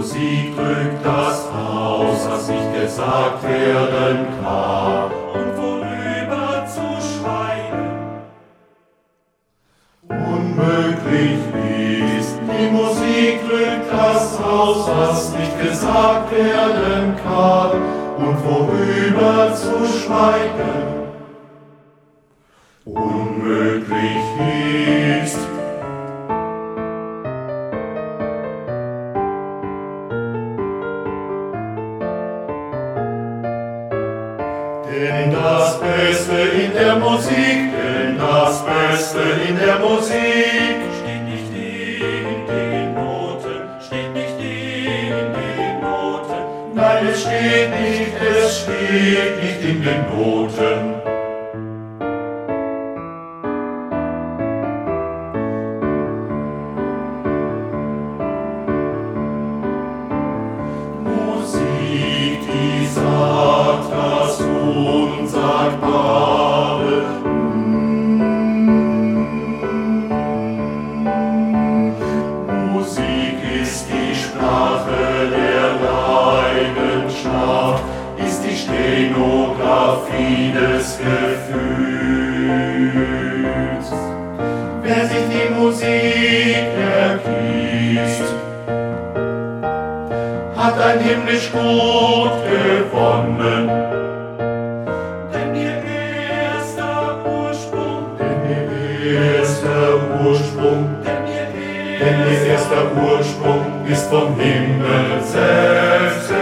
Musik drückt das aus, was nicht gesagt werden kann. Und vorüber zu schweigen unmöglich ist. Die Musik drückt das aus, was nicht gesagt werden kann. Und vorüber zu schweigen unmöglich ist. Denn das Beste in der Musik, denn das Beste in der Musik steht nicht in den Noten, steht nicht in den Noten. Nein, es steht nicht in den Noten. Musik, die sagt das Unsagbare. Musik ist die Sprache der Leidenschaft, ist die Stenografie des Gefühls. Wer sich die Musik ergießt, hat ein himmlisch Gut gewonnen. Denn ihr erster Ursprung, Denn ihr erster Ursprung ist vom Himmel selbst